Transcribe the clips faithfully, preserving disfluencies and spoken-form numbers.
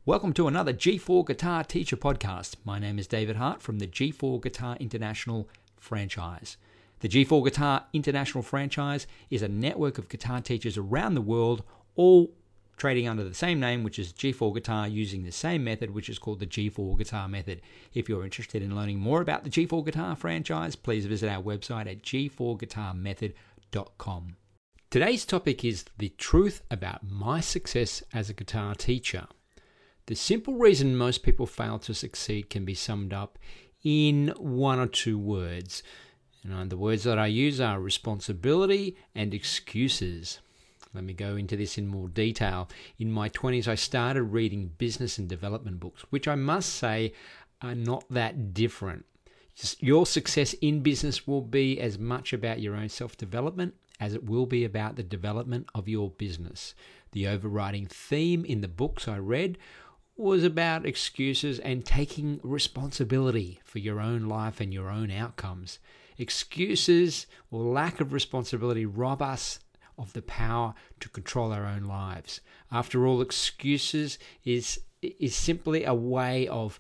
Welcome to another G four Guitar Teacher podcast. My name is David Hart from the G four Guitar International franchise. The G four Guitar International franchise is a network of guitar teachers around the world, all trading under the same name, which is G four Guitar, using the same method, which is called the G four Guitar method. If you're interested in learning more about the G four Guitar franchise, please visit our website at g four guitar method dot com. Today's topic is the truth about my success as a guitar teacher. The simple reason most people fail to succeed can be summed up in one or two words. And the words that I use are responsibility and excuses. Let me go into this in more detail. In my twenties, I started reading business and development books, which I must say are not that different. Your success in business will be as much about your own self-development as it will be about the development of your business. The overriding theme in the books I read was about excuses and taking responsibility for your own life and your own outcomes. Excuses or lack of responsibility rob us of the power to control our own lives. After all, excuses is is simply a way of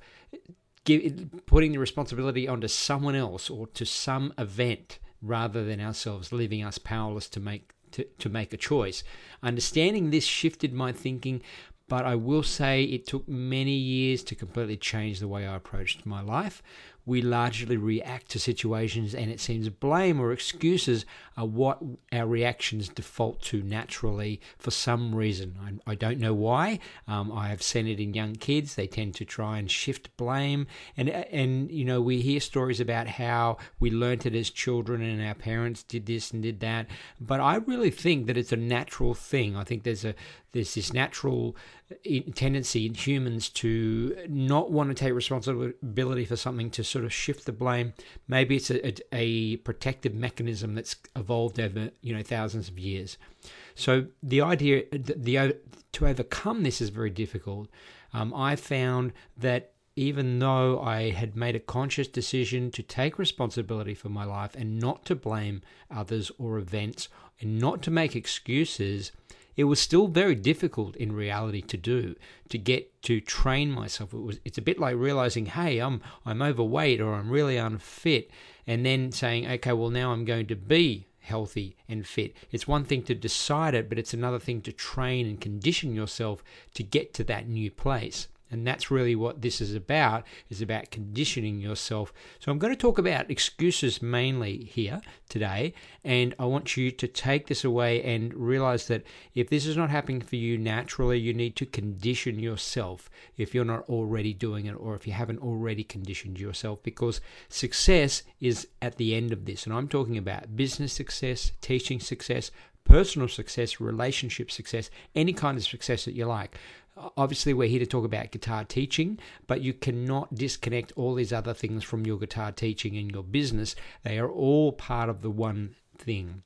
give, putting the responsibility onto someone else or to some event rather than ourselves, leaving us powerless to make to, to make a choice. Understanding this shifted my thinking, but I will say it took many years to completely change the way I approached my life. We largely react to situations, and it seems blame or excuses are what our reactions default to naturally for some reason. I, I don't know why. Um, I have seen it in young kids. They tend to try and shift blame. And, and you know, we hear stories about how we learnt it as children and our parents did this and did that. But I really think that it's a natural thing. I think there's a there's this natural tendency in humans to not want to take responsibility for something, to sort of shift the blame. Maybe it's a, a, a protective mechanism that's evolved over, you know, thousands of years. So the idea, the, the to overcome this is very difficult. Um, I found that even though I had made a conscious decision to take responsibility for my life and not to blame others or events and not to make excuses, it was still very difficult in reality to do, to get to train myself. It was, it's a bit like realizing, hey, I'm I'm overweight or I'm really unfit, and then saying, okay, well, now I'm going to be healthy and fit. It's one thing to decide it, but it's another thing to train and condition yourself to get to that new place. And that's really what this is about, is about conditioning yourself. So I'm going to talk about excuses mainly here today, and I want you to take this away and realize that if this is not happening for you naturally, you need to condition yourself if you're not already doing it, or if you haven't already conditioned yourself, because success is at the end of this. And I'm talking about business success, teaching success, personal success, relationship success, any kind of success that you like. Obviously, we're here to talk about guitar teaching, but you cannot disconnect all these other things from your guitar teaching and your business. They are all part of the one thing.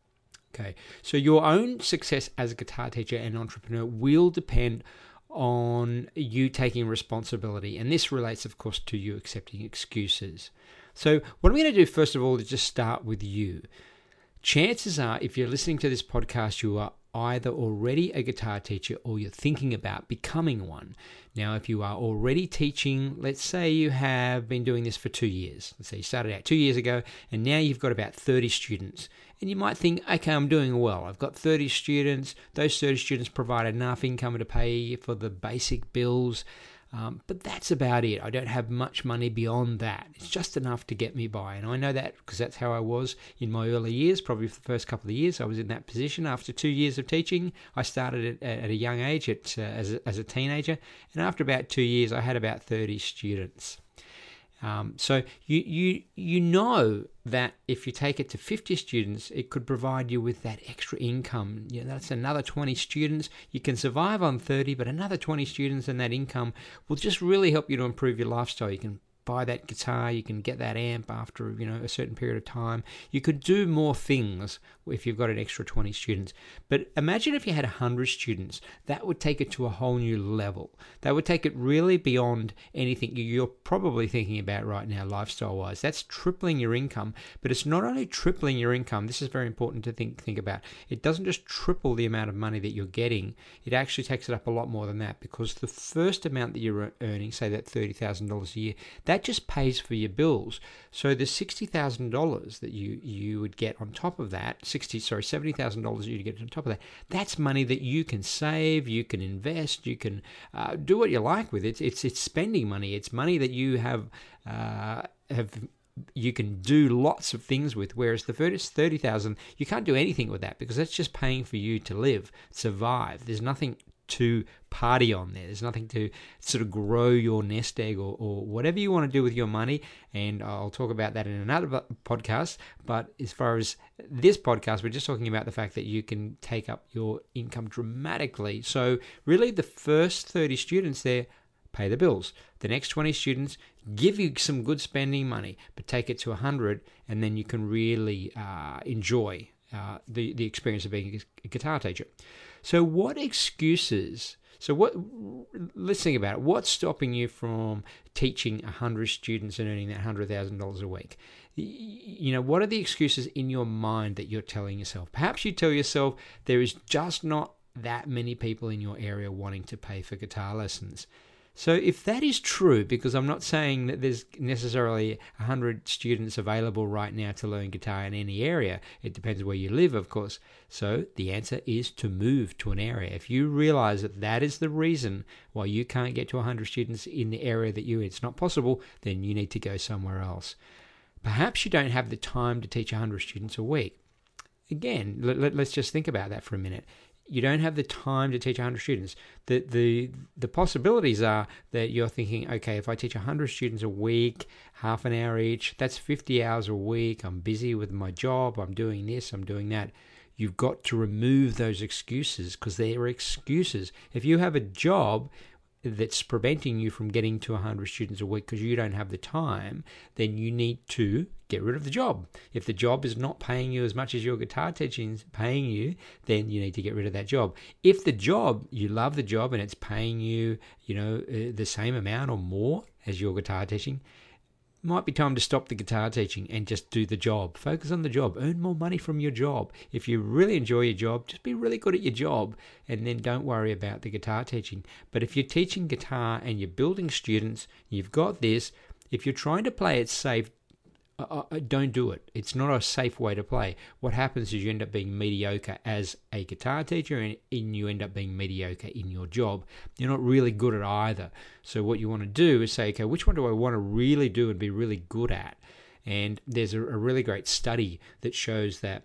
Okay, so your own success as a guitar teacher and entrepreneur will depend on you taking responsibility, and this relates, of course, to you accepting excuses. So what I'm going to do, first of all, is just start with you. Chances are, if you're listening to this podcast, you are either already a guitar teacher or you're thinking about becoming one. Now, if you are already teaching, let's say you have been doing this for two years. Let's say you started out two years ago and now you've got about thirty students. And you might think, okay, I'm doing well. I've got thirty students. Those thirty students provide enough income to pay for the basic bills. Um, but that's about it. I don't have much money beyond that. It's just enough to get me by. And I know that because that's how I was in my early years. Probably for the first couple of years, I was in that position. After two years of teaching, I started at, at a young age at, uh, as, a, as a teenager. And after about two years, I had about thirty students. Um, so you, you you know that if you take it to fifty students, it could provide you with that extra income. Yeah, that's another twenty students. You can survive on thirty, but another twenty students and that income will just really help you to improve your lifestyle. You can buy that guitar, you can get that amp after, you know, a certain period of time. You could do more things if you've got an extra twenty students. But imagine if you had one hundred students. That would take it to a whole new level. That would take it really beyond anything you're probably thinking about right now, lifestyle-wise. That's tripling your income, but it's not only tripling your income. This is very important to think think about. It doesn't just triple the amount of money that you're getting. It actually takes it up a lot more than that, because the first amount that you're earning, say that thirty thousand dollars a year, that just pays for your bills. So the sixty thousand dollars that you, you would get on top of that, sixty sorry, seventy thousand dollars you'd get on top of that, that's money that you can save, you can invest, you can uh, do what you like with it. It's it's spending money. It's money that you have uh, have you can do lots of things with, whereas the first thirty thousand, you can't do anything with that, because that's just paying for you to live, survive. There's nothing to party on there. There's nothing to sort of grow your nest egg or, or whatever you want to do with your money, and I'll talk about that in another podcast. But as far as this podcast, we're just talking about the fact that you can take up your income dramatically. So really the first thirty students there pay the bills. The next twenty students give you some good spending money, but take it to one hundred, and then you can really uh, enjoy uh, the, the experience of being a guitar teacher. So what excuses, so what, let's think about it. What's stopping you from teaching one hundred students and earning that one hundred thousand dollars a week? You know, what are the excuses in your mind that you're telling yourself? Perhaps you tell yourself there is just not that many people in your area wanting to pay for guitar lessons. So if that is true, because I'm not saying that there's necessarily one hundred students available right now to learn guitar in any area. It depends where you live, of course. So the answer is to move to an area. If you realize that that is the reason why you can't get to one hundred students in the area that you, it's not possible, then you need to go somewhere else. Perhaps you don't have the time to teach one hundred students a week. Again, let, let, let's just think about that for a minute. You don't have the time to teach one hundred students. The, the the possibilities are that you're thinking, okay, if I teach one hundred students a week, half an hour each, that's fifty hours a week. I'm busy with my job. I'm doing this. I'm doing that. You've got to remove those excuses, because they are excuses. If you have a job that's preventing you from getting to one hundred students a week because you don't have the time, then you need to get rid of the job. If the job is not paying you as much as your guitar teaching is paying you, then you need to get rid of that job. If the job, you love the job and it's paying you, you know, uh, the same amount or more as your guitar teaching, might be time to stop the guitar teaching and just do the job. Focus on the job. Earn more money from your job. If you really enjoy your job, just be really good at your job, and then don't worry about the guitar teaching. But if you're teaching guitar and you're building students, you've got this. If you're trying to play it safe, Uh, uh, don't do it. It's not a safe way to play. What happens is you end up being mediocre as a guitar teacher, and, and you end up being mediocre in your job. You're not really good at either. So what you want to do is say, okay, which one do I want to really do and be really good at? And there's a, a really great study that shows that,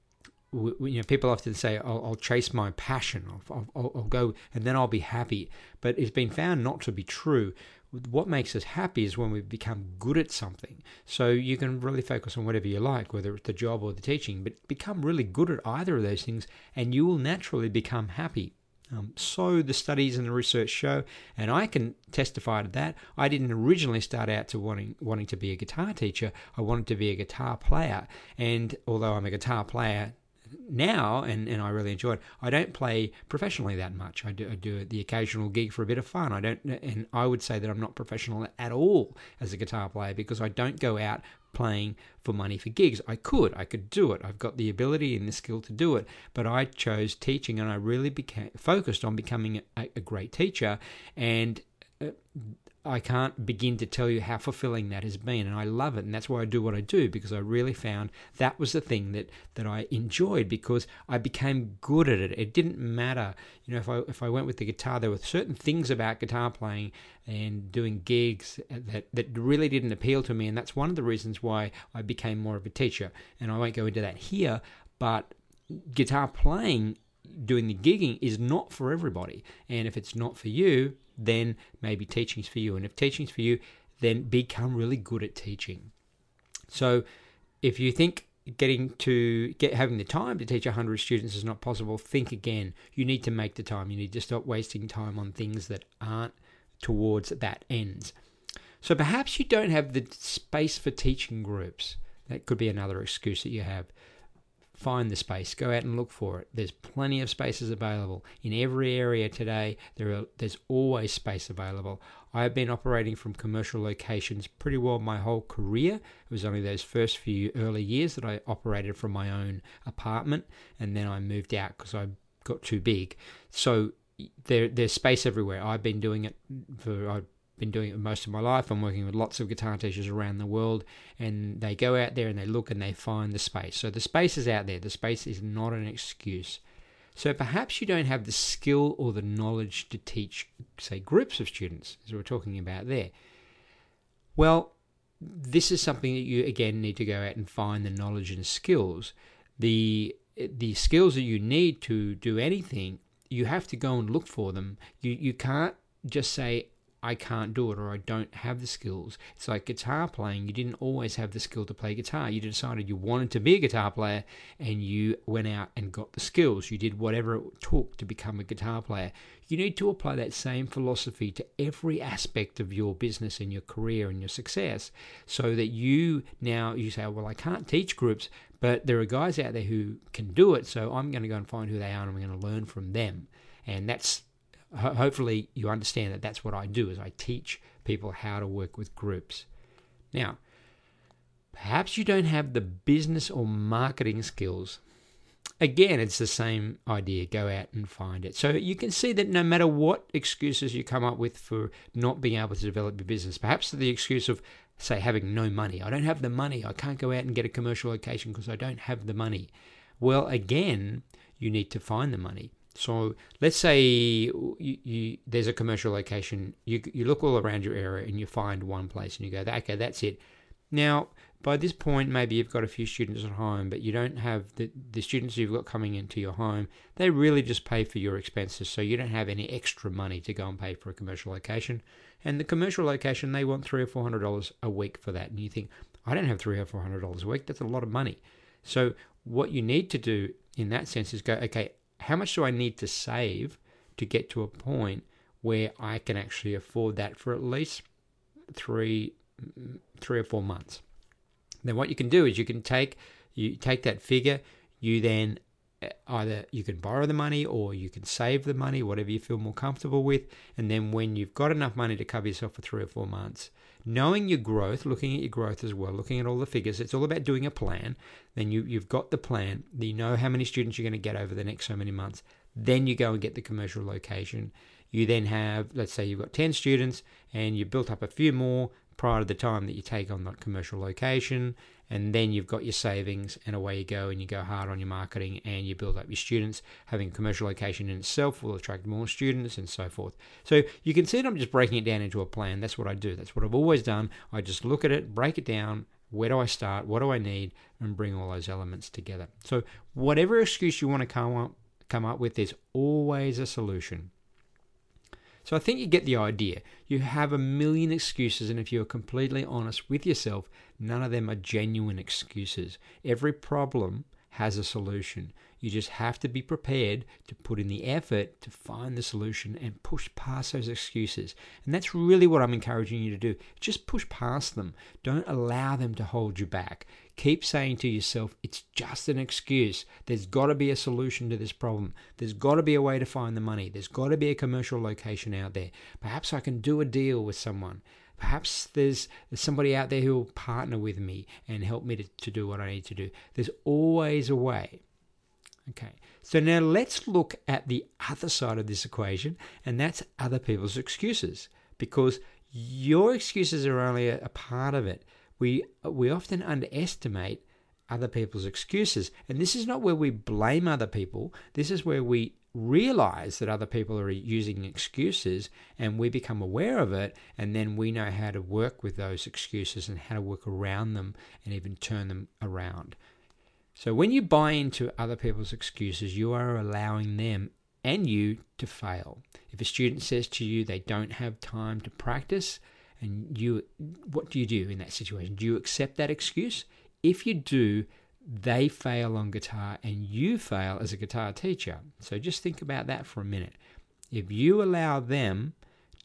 you know, people often say, I'll, I'll chase my passion, I'll, I'll, I'll go, and then I'll be happy. But it's been found not to be true. What makes us happy is when we become good at something. So you can really focus on whatever you like, whether it's the job or the teaching, but become really good at either of those things, and you will naturally become happy. Um, so the studies and the research show, and I can testify to that. I didn't originally start out to wanting wanting to be a guitar teacher. I wanted to be a guitar player, and although I'm a guitar player now, and, and I really enjoy it, I don't play professionally that much. I do, I do the occasional gig for a bit of fun. I don't, and I would say that I'm not professional at all as a guitar player, because I don't go out playing for money for gigs. I could, I could do it. I've got the ability and the skill to do it, but I chose teaching, and I really became focused on becoming a, a great teacher, and uh, I can't begin to tell you how fulfilling that has been, and I love it, and that's why I do what I do, because I really found that was the thing that, that I enjoyed, because I became good at it. It didn't matter, you know, if I if I went with the guitar, there were certain things about guitar playing and doing gigs that, that really didn't appeal to me, and that's one of the reasons why I became more of a teacher, and I won't go into that here, but guitar playing, doing the gigging, is not for everybody, and if it's not for you, then maybe teaching's for you. And if teaching's for you, then become really good at teaching. So if you think getting to get having the time to teach one hundred students is not possible, think again. You need to make the time. You need to stop wasting time on things that aren't towards that ends. So perhaps you don't have the space for teaching groups. That could be another excuse that you have. Find the space. Go out and look for it. There's plenty of spaces available. In every area today, there are, there's always space available. I've been operating from commercial locations pretty well my whole career. It was only those first few early years that I operated from my own apartment, and then I moved out because I got too big. So there, there's space everywhere. I've been doing it for... I've been doing it most of my life. I'm working with lots of guitar teachers around the world, and they go out there and they look and they find the space. So the space is out there. The space is not an excuse. So perhaps you don't have the skill or the knowledge to teach, say, groups of students, as we're talking about there. Well, this is something that you, again, need to go out and find the knowledge and skills. The, the skills that you need to do anything, you have to go and look for them. You, you can't just say, I can't do it, or I don't have the skills. It's like guitar playing. You didn't always have the skill to play guitar. You decided you wanted to be a guitar player, and you went out and got the skills. You did whatever it took to become a guitar player. You need to apply that same philosophy to every aspect of your business and your career and your success, so that you now, you say, well, I can't teach groups, but there are guys out there who can do it, so I'm going to go and find who they are, and I'm going to learn from them. And that's hopefully you understand that that's what I do, is I teach people how to work with groups. Now, perhaps you don't have the business or marketing skills. Again, it's the same idea. Go out and find it. So you can see that no matter what excuses you come up with for not being able to develop your business, perhaps the excuse of, say, having no money. I don't have the money. I can't go out and get a commercial location because I don't have the money. Well, again, you need to find the money. So let's say you, you, there's a commercial location. You you look all around your area and you find one place and you go, okay, that's it. Now, by this point, maybe you've got a few students at home, but you don't have the, the students you've got coming into your home. They really just pay for your expenses, so you don't have any extra money to go and pay for a commercial location. And the commercial location, they want three or four hundred dollars a week for that. And you think, I don't have three or four hundred dollars a week. That's a lot of money. So what you need to do in that sense is go, okay, how much do I need to save to get to a point where I can actually afford that for at least three, three or four months? Then what you can do is you can take you take that figure. You then either you can borrow the money or you can save the money, whatever you feel more comfortable with. And then when you've got enough money to cover yourself for three or four months, knowing your growth, looking at your growth as well, looking at all the figures, it's all about doing a plan. Then you, you've got the plan. You know how many students you're going to get over the next so many months. Then you go and get the commercial location. You then have, let's say you've got ten students and you've built up a few more prior to the time that you take on that commercial location, and then you've got your savings, and away you go, and you go hard on your marketing and you build up your students. Having a commercial location in itself will attract more students and so forth. So you can see that I'm just breaking it down into a plan. That's what I do. That's what I've always done. I just look at it, break it down. Where do I start? What do I need? And bring all those elements together. So whatever excuse you want to come up, come up with, there's always a solution. So I think you get the idea. You have a million excuses, and if you're completely honest with yourself, none of them are genuine excuses. Every problem has a solution. You just have to be prepared to put in the effort to find the solution and push past those excuses. And that's really what I'm encouraging you to do. Just push past them. Don't allow them to hold you back. Keep saying to yourself, it's just an excuse. There's got to be a solution to this problem. There's got to be a way to find the money. There's got to be a commercial location out there. Perhaps I can do a deal with someone. Perhaps there's, there's somebody out there who will partner with me and help me to, to do what I need to do. There's always a way. Okay, so now let's look at the other side of this equation, and that's other people's excuses, because your excuses are only a, a part of it. We we often underestimate other people's excuses, and this is not where we blame other people. This is where we realize that other people are using excuses, and we become aware of it, and then we know how to work with those excuses and how to work around them and even turn them around. So when you buy into other people's excuses, you are allowing them and you to fail. If a student says to you they don't have time to practice, and you, what do you do in that situation? Do you accept that excuse? If you do, they fail on guitar and you fail as a guitar teacher. So just think about that for a minute. If you allow them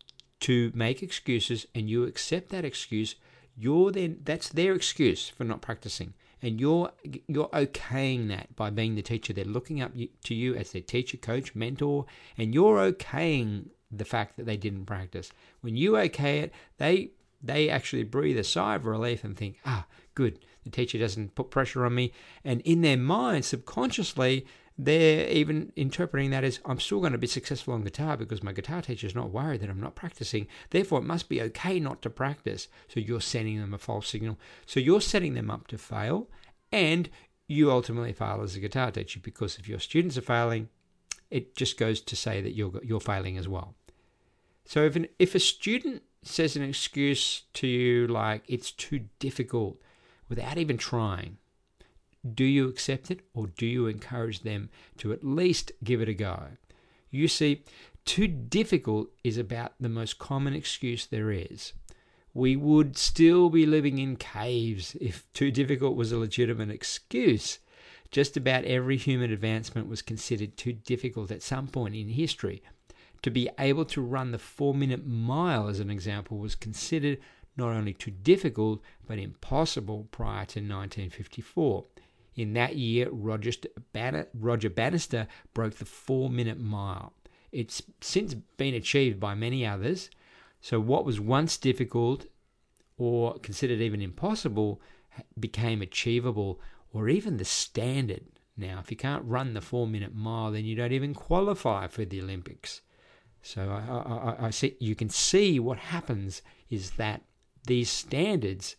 to make excuses and you accept that excuse, you're then that's their excuse for not practicing. And you're you're okaying that by being the teacher. They're looking up to you as their teacher, coach, mentor, and you're okaying the fact that they didn't practice. When you okay it, they they actually breathe a sigh of relief and think, ah, good, the teacher doesn't put pressure on me. And in their mind, subconsciously, they're even interpreting that as, I'm still going to be successful on guitar because my guitar teacher is not worried that I'm not practicing. Therefore, it must be okay not to practice. So you're sending them a false signal. So you're setting them up to fail, and you ultimately fail as a guitar teacher, because if your students are failing, it just goes to say that you're you're failing as well. So if an, if a student says an excuse to you like it's too difficult without even trying, do you accept it, or do you encourage them to at least give it a go? You see, too difficult is about the most common excuse there is. We would still be living in caves if too difficult was a legitimate excuse. Just about every human advancement was considered too difficult at some point in history. To be able to run the four-minute mile, as an example, was considered not only too difficult, but impossible prior to nineteen fifty-four. In that year, Roger, Ban- Roger Bannister broke the four-minute mile. It's since been achieved by many others. So what was once difficult or considered even impossible became achievable, or even the standard. Now, if you can't run the four-minute mile, then you don't even qualify for the Olympics. So I, I, I see, you can see what happens is that these standards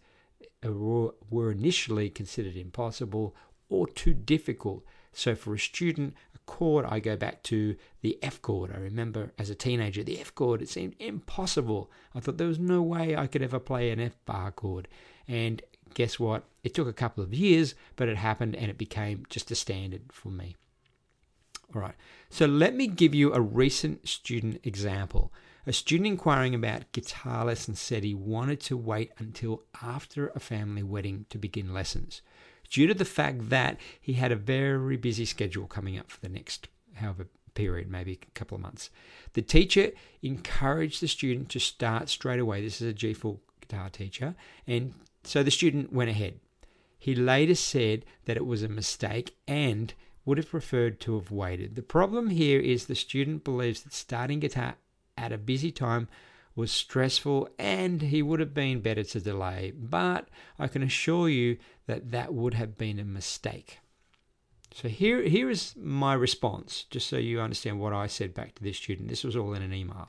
were initially considered impossible or too difficult. So for a student, a chord, I go back to the F chord. I remember as a teenager, the F chord, it seemed impossible. I thought there was no way I could ever play an F bar chord. And guess what? It took a couple of years, but it happened and it became just a standard for me. All right, so let me give you a recent student example. A student inquiring about guitar lessons said he wanted to wait until after a family wedding to begin lessons, due to the fact that he had a very busy schedule coming up for the next however period, maybe a couple of months. The teacher encouraged the student to start straight away. This is a G four guitar teacher, and so the student went ahead. He later said that it was a mistake and would have preferred to have waited. The problem here is the student believes that starting guitar at a busy time was stressful and he would have been better to delay, but I can assure you that that would have been a mistake. So here, here is my response, just so you understand what I said back to this student. This was all in an email.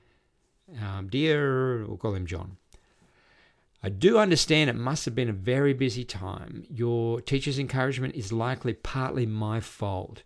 Um, Dear, we'll call him John. I do understand it must have been a very busy time. Your teacher's encouragement is likely partly my fault.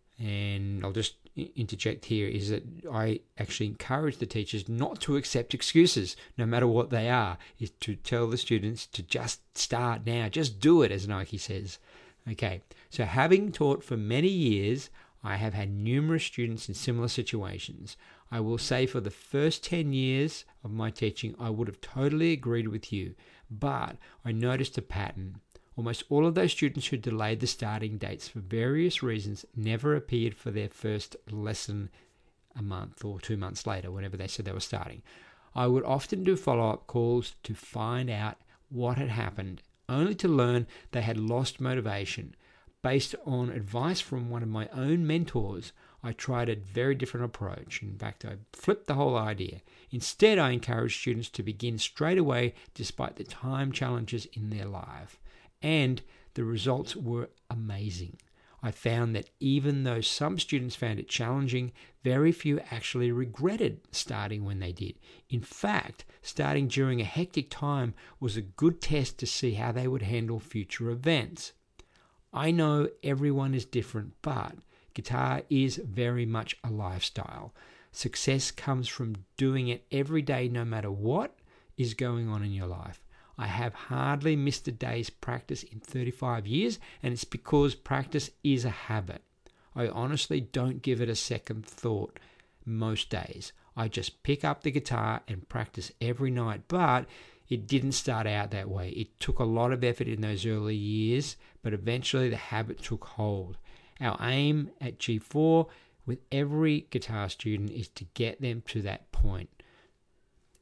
And I'll just interject here is that I actually encourage the teachers not to accept excuses, no matter what they are, is to tell the students to just start now, just do it, as Nike says. Okay, so having taught for many years, I have had numerous students in similar situations. I will say for the first ten years of my teaching, I would have totally agreed with you, but I noticed a pattern. Almost all of those students who delayed the starting dates for various reasons never appeared for their first lesson a month or two months later, whenever they said they were starting. I would often do follow-up calls to find out what had happened, only to learn they had lost motivation. Based on advice from one of my own mentors, I tried a very different approach. In fact, I flipped the whole idea. Instead, I encouraged students to begin straight away despite the time challenges in their life. And the results were amazing. I found that even though some students found it challenging, very few actually regretted starting when they did. In fact, starting during a hectic time was a good test to see how they would handle future events. I know everyone is different, but guitar is very much a lifestyle. Success comes from doing it every day, no matter what is going on in your life. I have hardly missed a day's practice in thirty-five years, and it's because practice is a habit. I honestly don't give it a second thought most days. I just pick up the guitar and practice every night, but it didn't start out that way. It took a lot of effort in those early years, but eventually the habit took hold. Our aim at G four with every guitar student is to get them to that point.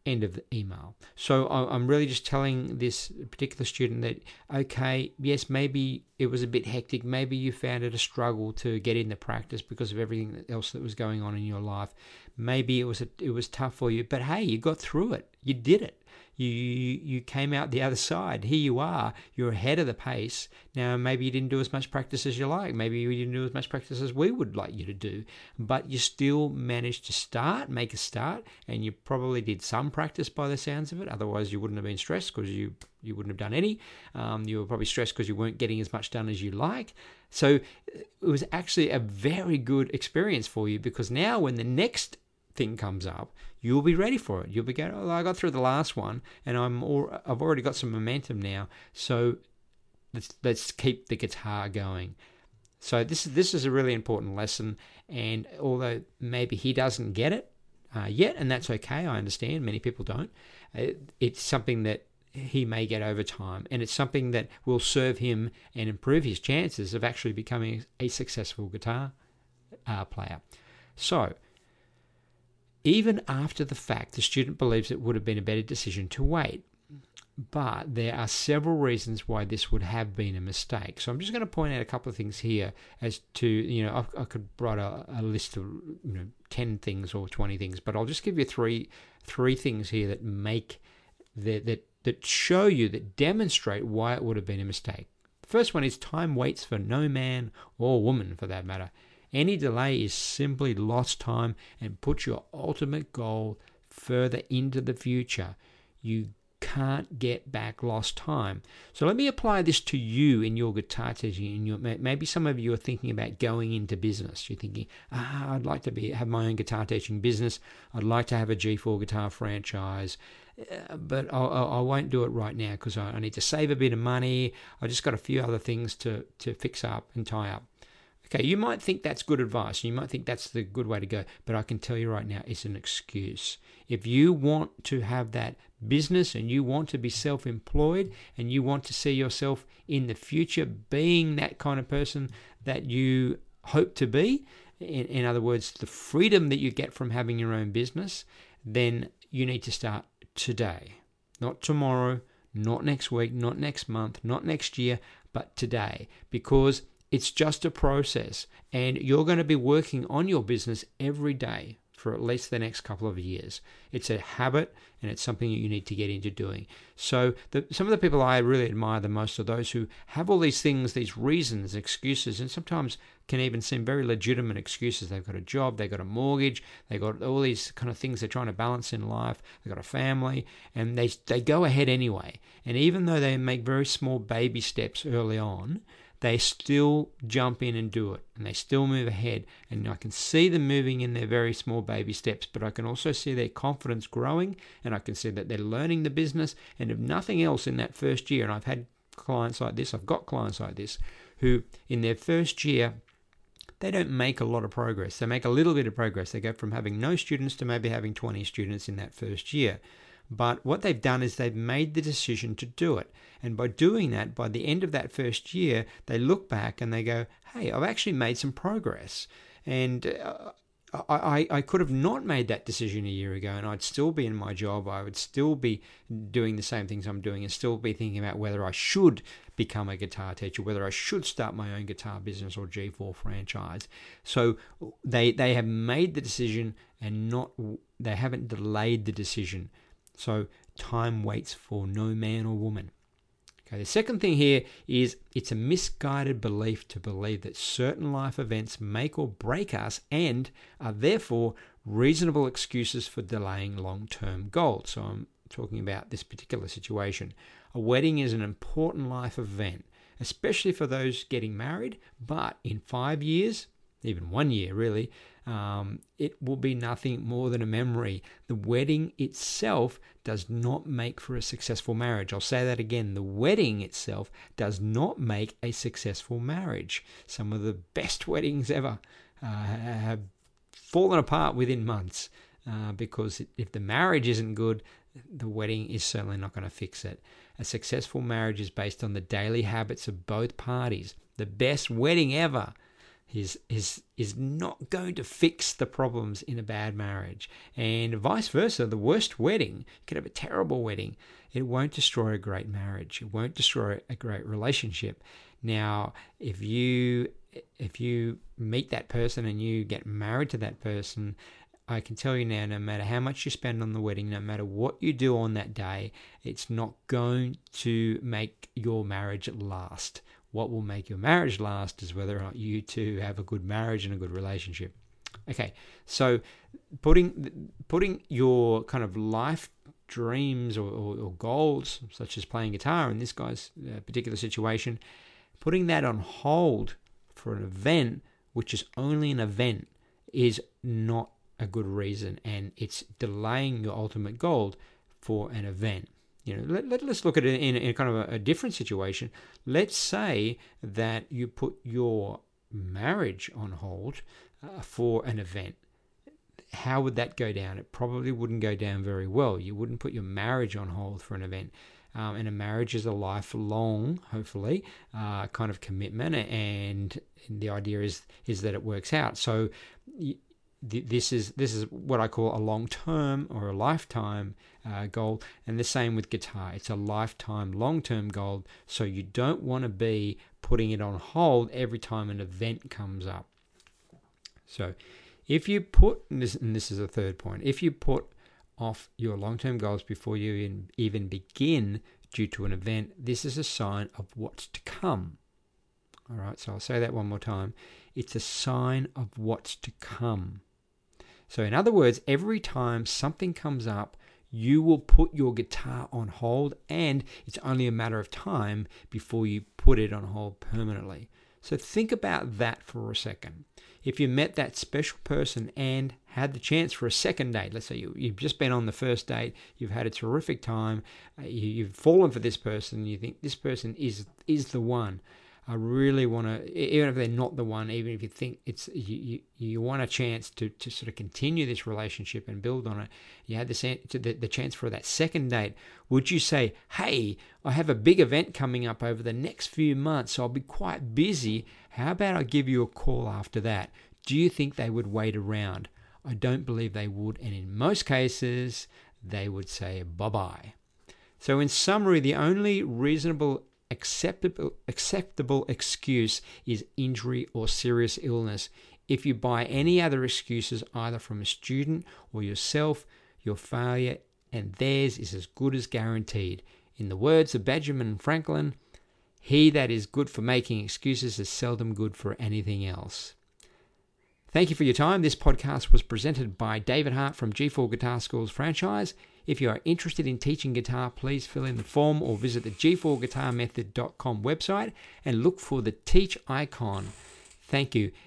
End of the email. So I'm really just telling this particular student that, okay, yes, maybe it was a bit hectic. Maybe you found it a struggle to get into practice because of everything else that was going on in your life. Maybe it was a, it was tough for you, but hey, you got through it. You did it. You, you you came out the other side. Here you are. You're ahead of the pace. Now, maybe you didn't do as much practice as you like. Maybe you didn't do as much practice as we would like you to do. But you still managed to start, make a start, and you probably did some practice by the sounds of it. Otherwise, you wouldn't have been stressed because you, you wouldn't have done any. Um, you were probably stressed because you weren't getting as much done as you like. So it was actually a very good experience for you, because now when the next thing comes up, you'll be ready for it. You'll be going, oh, I got through the last one, and I'm all, I've already got some momentum now. So let's let's keep the guitar going. So this is this is a really important lesson. And although maybe he doesn't get it uh, yet, and that's okay, I understand. Many people don't. It, it's something that he may get over time, and it's something that will serve him and improve his chances of actually becoming a successful guitar uh, player. So even after the fact, the student believes it would have been a better decision to wait. But there are several reasons why this would have been a mistake. So I'm just going to point out a couple of things here as to, you know, I, I could write a, a list of, you know, ten things or twenty things, but I'll just give you three three things here that make, that that, that show you, that demonstrate why it would have been a mistake. The first one is time waits for no man or woman, for that matter. Any delay is simply lost time and puts your ultimate goal further into the future. You can't get back lost time. So let me apply this to you in your guitar teaching. In your, maybe some of you are thinking about going into business. You're thinking, ah, I'd like to be have my own guitar teaching business. I'd like to have a G four guitar franchise, uh, but I, I, I won't do it right now because I, I need to save a bit of money. I just got a few other things to, to fix up and tie up. Okay, you might think that's good advice. You might think that's the good way to go. But I can tell you right now, it's an excuse. If you want to have that business and you want to be self-employed and you want to see yourself in the future being that kind of person that you hope to be, in, in other words, the freedom that you get from having your own business, then you need to start today. Not tomorrow, not next week, not next month, not next year, but today. Because it's just a process, and you're going to be working on your business every day for at least the next couple of years. It's a habit, and it's something that you need to get into doing. So the, some of the people I really admire the most are those who have all these things, these reasons, excuses, and sometimes can even seem very legitimate excuses. They've got a job, they've got a mortgage, they've got all these kind of things they're trying to balance in life, they've got a family, and they they go ahead anyway. And even though they make very small baby steps early on, they still jump in and do it, and they still move ahead. And I can see them moving in their very small baby steps, but I can also see their confidence growing, and I can see that they're learning the business. And if nothing else in that first year, and I've had clients like this, I've got clients like this, who in their first year, they don't make a lot of progress. They make a little bit of progress. They go from having no students to maybe having twenty students in that first year. But what they've done is they've made the decision to do it. And by doing that, by the end of that first year, they look back and they go, hey, I've actually made some progress. And uh, I, I could have not made that decision a year ago, and I'd still be in my job. I would still be doing the same things I'm doing and still be thinking about whether I should become a guitar teacher, whether I should start my own guitar business or G four franchise. So they they have made the decision and not they haven't delayed the decision. So time waits for no man or woman. Okay, the second thing here is it's a misguided belief to believe that certain life events make or break us and are therefore reasonable excuses for delaying long-term goals. So I'm talking about this particular situation. A wedding is an important life event, especially for those getting married, but in five years, even one year really, um, it will be nothing more than a memory. The wedding itself does not make for a successful marriage. I'll say that again. The wedding itself does not make a successful marriage. Some of the best weddings ever uh, have fallen apart within months uh, because if the marriage isn't good, the wedding is certainly not going to fix it. A successful marriage is based on the daily habits of both parties. The best wedding ever is is is not going to fix the problems in a bad marriage. And vice versa, the worst wedding, you could have a terrible wedding, it won't destroy a great marriage. It won't destroy a great relationship. Now, if you if you meet that person and you get married to that person, I can tell you now, no matter how much you spend on the wedding, no matter what you do on that day, it's not going to make your marriage last. What will make your marriage last is whether or not you two have a good marriage and a good relationship. Okay, so putting putting your kind of life dreams or, or, or goals, such as playing guitar in this guy's uh, particular situation, putting that on hold for an event, which is only an event, is not a good reason, and it's delaying your ultimate goal for an event. You know, let, let, let's look at it in, in kind of a, a different situation. Let's say that you put your marriage on hold uh, for an event. How would that go down? It probably wouldn't go down very well. You wouldn't put your marriage on hold for an event. Um, and a marriage is a lifelong, hopefully, uh, kind of commitment, and the idea is is that it works out. So y- This is this is what I call a long-term or a lifetime uh, goal, and the same with guitar. It's a lifetime, long-term goal, so you don't want to be putting it on hold every time an event comes up. So if you put, and this, and this is a third point, if you put off your long-term goals before you in, even begin due to an event, this is a sign of what's to come. All right, so I'll say that one more time. It's a sign of what's to come. So in other words, every time something comes up, you will put your guitar on hold, and it's only a matter of time before you put it on hold permanently. So think about that for a second. If you met that special person and had the chance for a second date, let's say you, you've just been on the first date, you've had a terrific time, uh, you, you've fallen for this person, you think this person is is the one. I really want to, even if they're not the one, even if you think it's, you, you, you want a chance to, to sort of continue this relationship and build on it, you had the, the, the chance for that second date, would you say, hey, I have a big event coming up over the next few months, so I'll be quite busy. How about I give you a call after that? Do you think they would wait around? I don't believe they would, and in most cases, they would say bye-bye. So in summary, the only reasonable acceptable acceptable excuse is injury or serious illness. If you buy any other excuses, either from a student or yourself, your failure and theirs is as good as guaranteed. In the words of Benjamin Franklin, he that is good for making excuses is seldom good for anything else. Thank you for your time. This podcast was presented by David Hart from G four Guitar School's franchise. If you are interested in teaching guitar, please fill in the form or visit the G four guitar method dot com website and look for the Teach icon. Thank you.